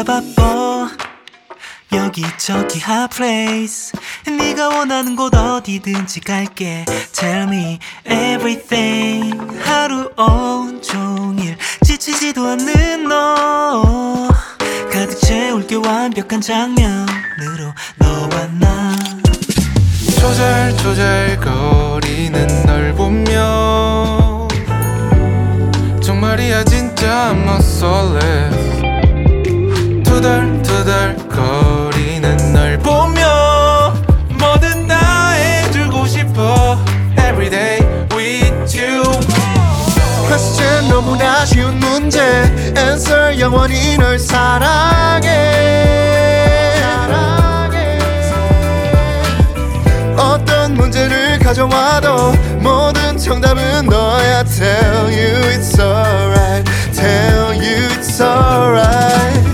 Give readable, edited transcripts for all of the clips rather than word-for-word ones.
바빠 여기저기 hot place 네가 원하는 곳 어디든지 갈게 Tell me everything 하루 온종일 지치지도 않는 너 가득 채울게 완벽한 장면으로 너와 나 조잘조잘거리는 널 보며 정말이야 진짜 I'm soulless 투덜투덜거리는 널 보며 뭐든 다 해주고 싶어 Everyday with you Question 너무나 쉬운 문제 Answer 영원히 널 사랑해 어떤 문제를 가져와도 모든 정답은 너야 Tell you it's alright Tell you it's alright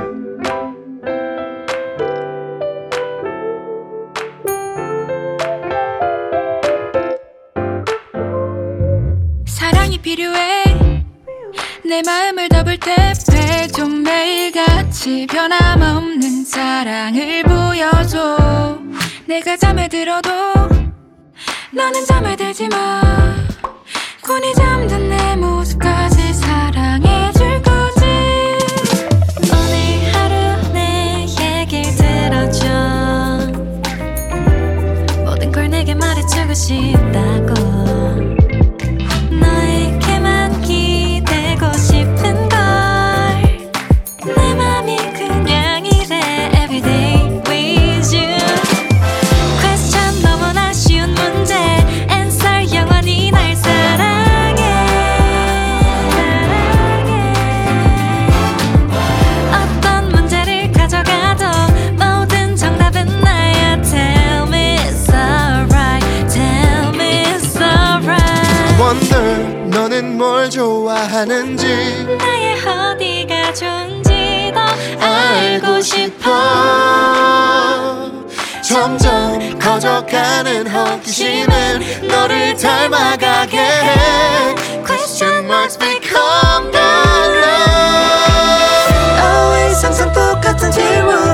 사랑이 필요해 내 마음을 더블 탭해 좀 매일같이 변함없는 사랑을 보여줘 내가 잠에 들어도 너는 잠에 들지 마 곤히 잠든 내 모습까지 사랑해줄 거지 오늘 하루 내 얘길 들어줘 모든 걸 내게 말해주고 싶다고 너에게만 기대고 싶은 걸 내 맘이 그냥 이래 Everyday with you Question 너무나 쉬운 문제 Answer 영원히 날 사랑해 어떤 문제를 가져가도 모든 정답은 나야 Tell me it's alright Tell me it's alright Wonder 너는 뭘 좋아하는지 나의 어디가 좋은지 더 알고 싶어 점점 커져가는 호기심은 너를 닮아가게 해 Question marks become the love Always 항상 똑같은 질문